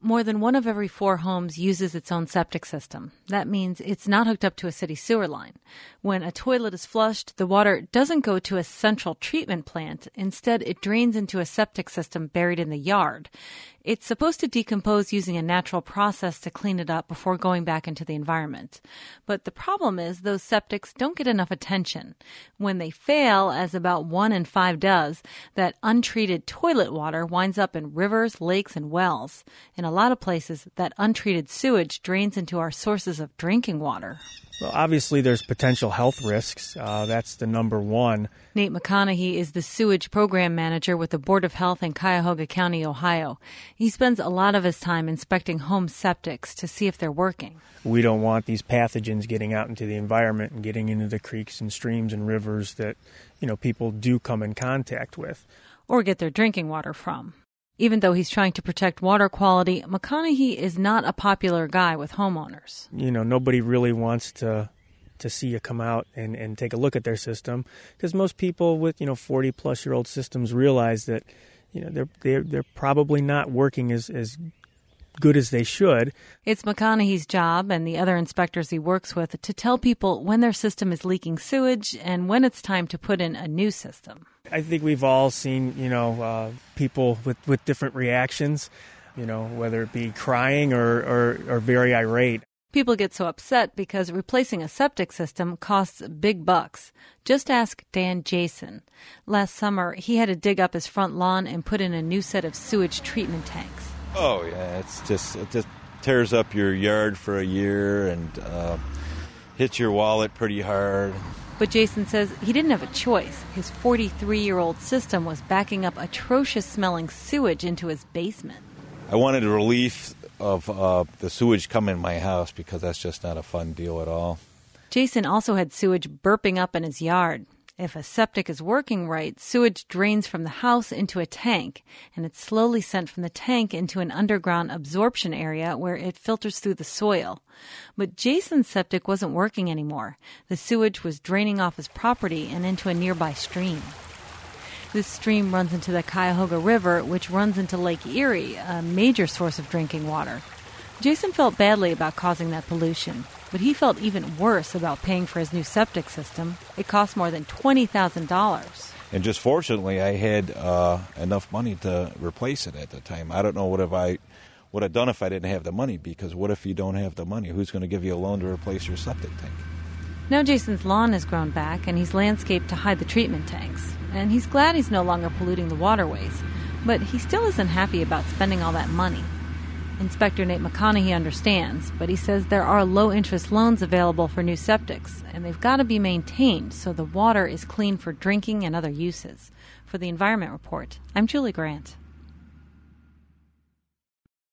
More than one of every 4 homes uses its own septic system. That means it's not hooked up to a city sewer line. When a toilet is flushed, the water doesn't go to a central treatment plant. Instead, it drains into a septic system buried in the yard. It's supposed to decompose using a natural process to clean it up before going back into the environment. But the problem is those septics don't get enough attention. When they fail, as about 1 in 5 does, that untreated toilet water winds up in rivers, lakes, and wells. In a lot of places, that untreated sewage drains into our sources of drinking water. Well, obviously, there's potential health risks. That's the number one. Nate McConaughey is the sewage program manager with the Board of Health in Cuyahoga County, Ohio. He spends a lot of his time inspecting home septics to see if they're working. We don't want these pathogens getting out into the environment and getting into the creeks and streams and rivers that, people do come in contact with. Or get their drinking water from. Even though he's trying to protect water quality, McConaughey is not a popular guy with homeowners. Nobody really wants to see you come out and take a look at their system, because most people with 40-plus-year-old systems realize that they're probably not working as good as they should. It's McConaughey's job and the other inspectors he works with to tell people when their system is leaking sewage and when it's time to put in a new system. I think we've all seen, people with different reactions, whether it be crying or very irate. People get so upset because replacing a septic system costs big bucks. Just ask Dan Jason. Last summer, he had to dig up his front lawn and put in a new set of sewage treatment tanks. Oh, yeah, it just tears up your yard for a year and hits your wallet pretty hard. But Jason says he didn't have a choice. His 43-year-old system was backing up atrocious-smelling sewage into his basement. I wanted a relief of the sewage coming in my house because that's just not a fun deal at all. Jason also had sewage burping up in his yard. If a septic is working right, sewage drains from the house into a tank, and it's slowly sent from the tank into an underground absorption area where it filters through the soil. But Jason's septic wasn't working anymore. The sewage was draining off his property and into a nearby stream. This stream runs into the Cuyahoga River, which runs into Lake Erie, a major source of drinking water. Jason felt badly about causing that pollution, but he felt even worse about paying for his new septic system. It cost more than $20,000. And just fortunately, I had enough money to replace it at the time. I don't know what I would have done if I didn't have the money, because what if you don't have the money? Who's going to give you a loan to replace your septic tank? Now Jason's lawn has grown back, and he's landscaped to hide the treatment tanks. And he's glad he's no longer polluting the waterways. But he still isn't happy about spending all that money. Inspector Nate McConaughey understands, but he says there are low-interest loans available for new septics, and they've got to be maintained so the water is clean for drinking and other uses. For the Environment Report, I'm Julie Grant.